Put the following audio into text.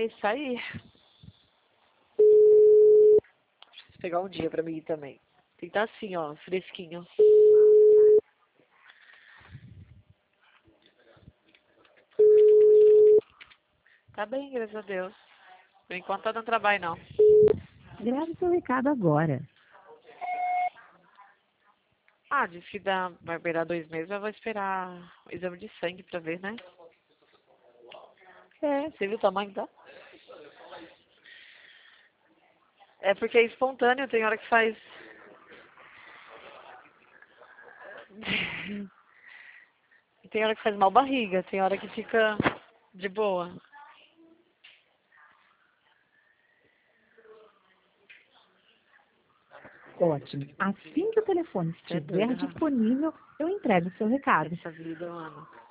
isso aí. Preciso pegar um dia pra mim ir também. Tem que estar assim, ó, fresquinho. Tá bem, graças a Deus. Por enquanto tá dando trabalho, não. Grave seu recado agora. Ah, disse que vai esperar 2 meses, mas vou esperar o exame de sangue pra ver, né? É, você viu o tamanho, tá? É porque é espontâneo, tem hora que faz. Tem hora que faz mal barriga, tem hora que fica de boa. Ótimo. Assim que o telefone Você é estiver doida, Rafa. disponível, eu entrego o seu recado. Essa vida, mano.